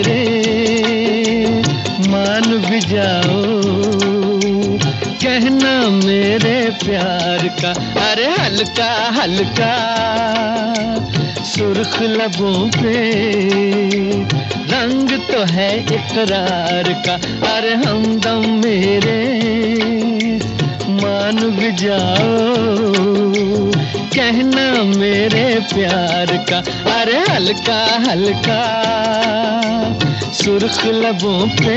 मेरे मान भी जाओ, कहना मेरे प्यार का। अरे हल्का हल्का सुर्ख लबों पे रंग तो है इकरार का। अरे हमदम मेरे मान भी जाओ, कहना मेरे प्यार का। अरे हल्का हल्का सुर्ख लबों पे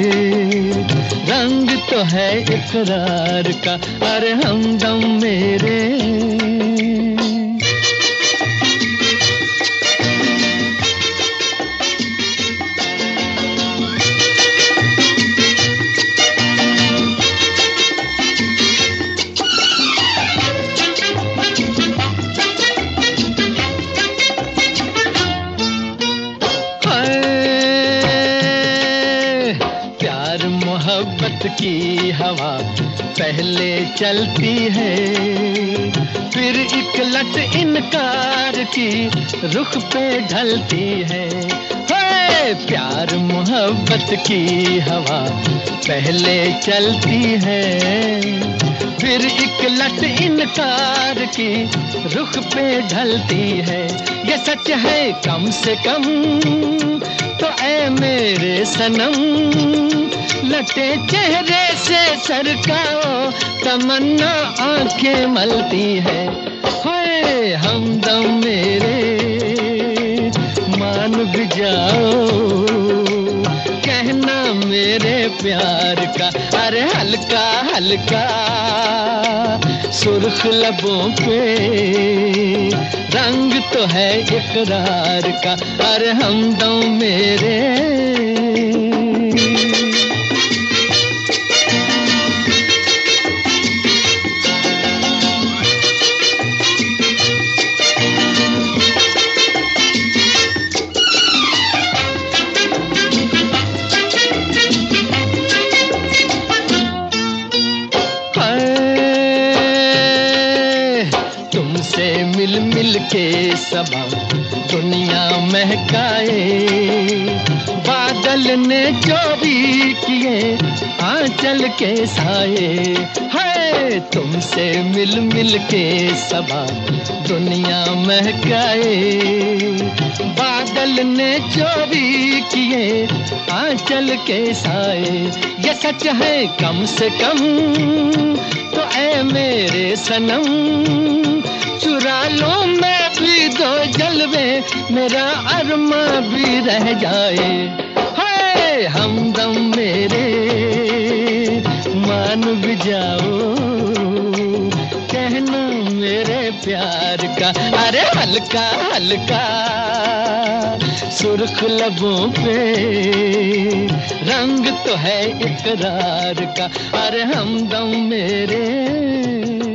रंग तो है इकरार का। अरे हमदम मेरे मोहब्बत की हवा पहले चलती है, फिर एक लट इनकार की रुख पे ढलती है। प्यार मोहब्बत की हवा पहले चलती है, फिर एक लट इनकार की रुख पे ढलती है। ये सच है कम से कम तो ऐ मेरे सनम, लटे चेहरे से सरकाओ तमन्ना आंखें मलती है। होए हमदम मेरे मान भी जाओ, कहना मेरे प्यार का। अरे हल्का हल्का सुर्ख लबों पे रंग तो है इकरार का। अरे हमदम मेरे तुमसे मिल मिल के सबा दुनिया महकाए, बादल ने चोरी किए आंचल के साए। है तुमसे मिल मिल के सबा दुनिया महकाए, बादल ने चोरी किए आंचल के साए। ये सच है कम से कम तो ऐ मेरे सनम, चुरा लो मैं भी दो जलवे मेरा अरमा भी रह जाए। हाय हमदम मेरे मान भी जाओ, कहना मेरे प्यार का। अरे हल्का हल्का सुर्ख लबों पे रंग तो है इकरार का। अरे हमदम मेरे